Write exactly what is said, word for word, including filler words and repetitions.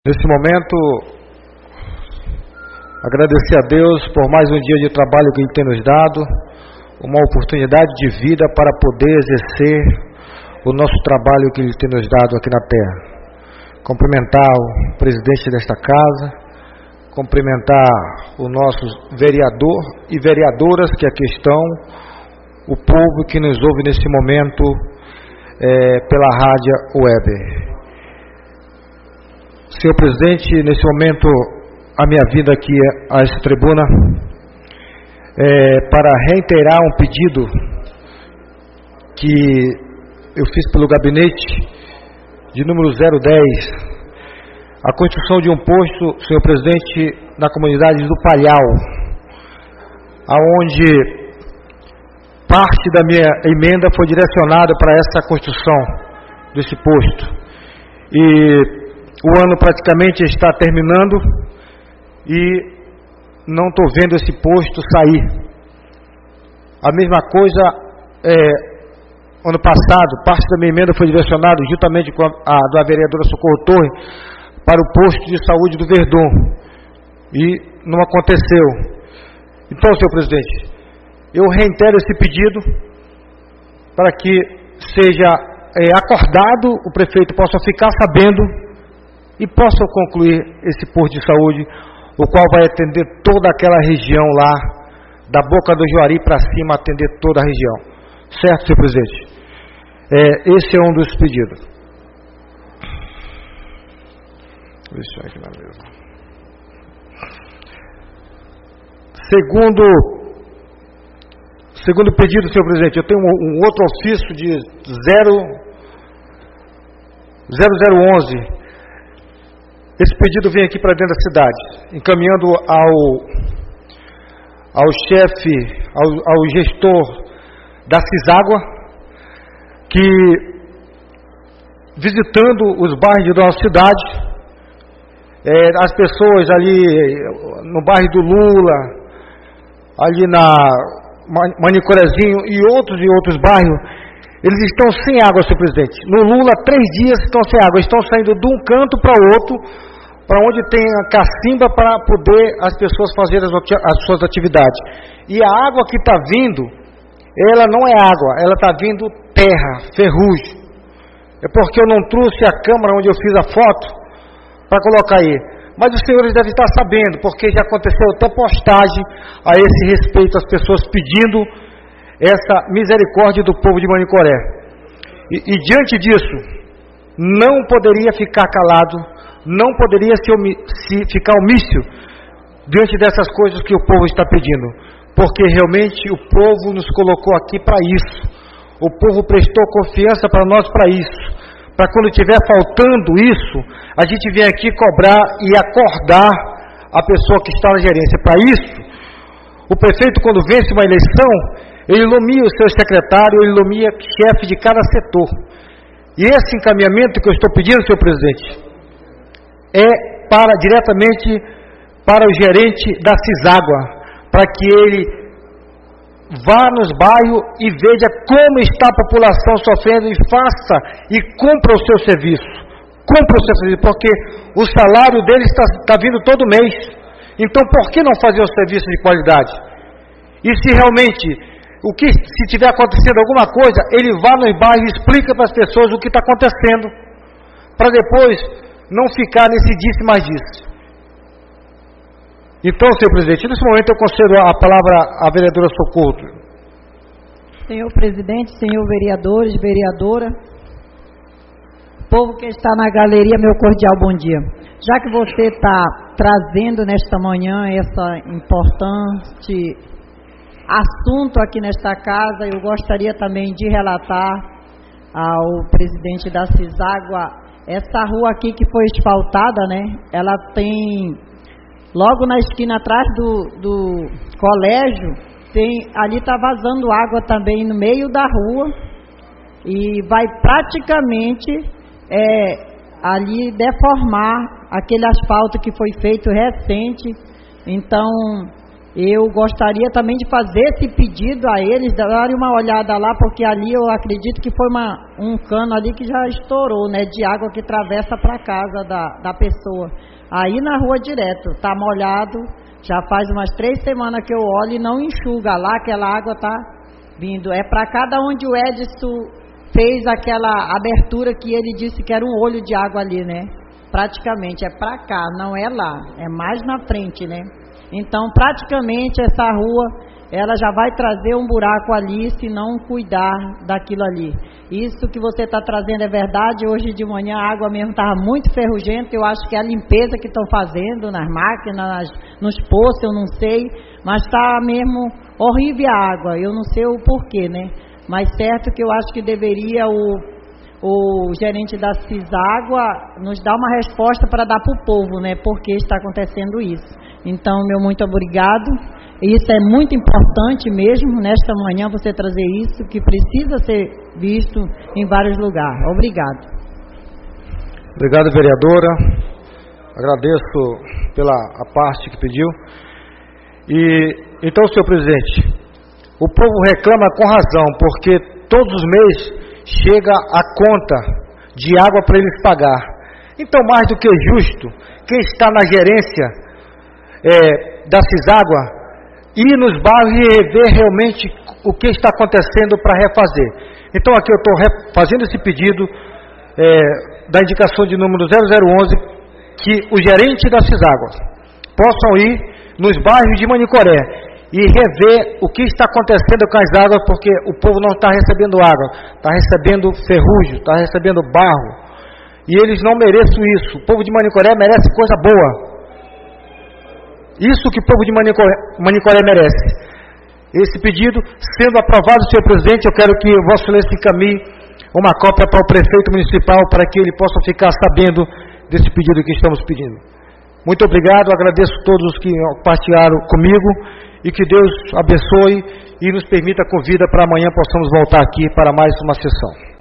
Nesse momento, agradecer a Deus por mais um dia de trabalho que Ele tem nos dado, uma oportunidade de vida para poder exercer o nosso trabalho que Ele tem nos dado aqui na terra. Cumprimentar o presidente desta casa, cumprimentar o nosso vereador e vereadoras que aqui estão, o povo que nos ouve nesse momento é, pela rádio web. Senhor presidente, nesse momento a minha vinda aqui a essa tribuna é para reiterar um pedido que eu fiz pelo gabinete de número zero dez, a construção de um posto, senhor presidente, na comunidade do Palhau, aonde parte da minha emenda foi direcionada para essa construção desse posto. E o ano praticamente está terminando e não estou vendo esse posto sair. A mesma coisa, é, ano passado, parte da minha emenda foi direcionada juntamente com a, a da vereadora Socorro Torre para o posto de saúde do Verdun. E não aconteceu. Então, senhor presidente, eu reitero esse pedido para que seja é, acordado, o prefeito possa ficar sabendo e possa concluir esse posto de saúde, o qual vai atender toda aquela região lá, da Boca do Juari para cima, atender toda a região. Certo, senhor presidente? É, esse é um dos pedidos. Deixa eu aqui na mesa. Segundo, segundo pedido, senhor presidente, eu tenho um, um outro ofício de zero zero onze. Esse pedido vem aqui para dentro da cidade, encaminhando ao, ao chefe, ao, ao gestor da Ciságua, que visitando os bairros da nossa cidade, é, as pessoas ali no bairro do Lula, ali na Manicorezinho e outros e outros bairros, eles estão sem água, senhor presidente. No Lula, três dias estão sem água, estão saindo de um canto para o outro, para onde tem a cacimba para poder as pessoas fazerem as, as suas atividades. E a água que está vindo, ela não é água, ela está vindo terra, ferrugem. É porque eu não trouxe a câmera onde eu fiz a foto para colocar aí. Mas os senhores devem estar sabendo, porque já aconteceu até postagem a esse respeito, as pessoas pedindo essa misericórdia do povo de Manicoré. E, e diante disso, não poderia ficar calado, não poderia se, omi, se ficar omício diante dessas coisas que o povo está pedindo, porque realmente o povo nos colocou aqui para isso, o povo prestou confiança para nós para isso, para quando estiver faltando isso, a gente vem aqui cobrar e acordar a pessoa que está na gerência. Para isso, o prefeito, quando vence uma eleição, ele ilumina o seu secretário, ele ilumina o chefe de cada setor. E esse encaminhamento que eu estou pedindo, senhor presidente, é para, diretamente para o gerente da Ciságua, para que ele vá nos bairros e veja como está a população sofrendo e faça e cumpra o seu serviço. Cumpra o seu serviço, porque o salário dele está, está vindo todo mês. Então, por que não fazer um serviço de qualidade? E se realmente, o que, se tiver acontecendo alguma coisa, ele vá nos bairros e explica para as pessoas o que está acontecendo, para depois não ficar nesse disse mais disse. Então, senhor presidente, nesse momento eu concedo a palavra à vereadora Socorro. Senhor presidente, senhor vereadores, vereadora, povo que está na galeria, meu cordial bom dia. Já que você está trazendo nesta manhã essa importante assunto aqui nesta casa, eu gostaria também de relatar ao presidente da Ciságua, essa rua aqui que foi asfaltada, né? Ela tem, logo na esquina atrás do, do colégio, tem, ali está vazando água também no meio da rua e vai praticamente é, ali deformar aquele asfalto que foi feito recente. Então, eu gostaria também de fazer esse pedido a eles, darem uma olhada lá, porque ali eu acredito que foi uma, um cano ali que já estourou, né, de água que atravessa para a casa da, da pessoa. Aí na rua direto, tá molhado, já faz umas três semanas que eu olho e não enxuga lá, aquela água tá vindo. É para cada onde o Edson fez aquela abertura que ele disse que era um olho de água ali, né? Praticamente, é para cá, não é lá, é mais na frente, né? Então, praticamente, essa rua, ela já vai trazer um buraco ali, se não cuidar daquilo ali. Isso que você está trazendo é verdade. Hoje de manhã a água mesmo estava muito ferrugenta. Eu acho que é a limpeza que estão fazendo nas máquinas, nas, nos poços, eu não sei. Mas está mesmo horrível a água, eu não sei o porquê, né? Mas certo que eu acho que deveria o, o gerente da Ciságua nos dar uma resposta para dar para o povo, né? Por que está acontecendo isso. Então, meu muito obrigado. Isso é muito importante mesmo, nesta manhã, você trazer isso, que precisa ser visto em vários lugares. Obrigado. Obrigado, vereadora. Agradeço pela a parte que pediu. E, então, senhor presidente, o povo reclama com razão, porque todos os meses chega a conta de água para eles pagar. Então, mais do que justo, quem está na gerência É, da Ciságua, ir nos bairros e rever realmente o que está acontecendo para refazer. Então aqui eu estou fazendo esse pedido é, da indicação de número zero zero onze, que o gerente da Ciságua possam ir nos bairros de Manicoré e rever o que está acontecendo com as águas, porque o povo não está recebendo água, está recebendo ferrugem, está recebendo barro, e eles não merecem isso. O povo de Manicoré merece coisa boa. Isso que o povo de Manicoré, Manicoré merece. Esse pedido, sendo aprovado, senhor presidente, eu quero que Vossa Excelência encaminhe uma cópia para o prefeito municipal, para que ele possa ficar sabendo desse pedido que estamos pedindo. Muito obrigado, agradeço a todos que partilharam comigo, e que Deus abençoe e nos permita com vida para amanhã possamos voltar aqui para mais uma sessão.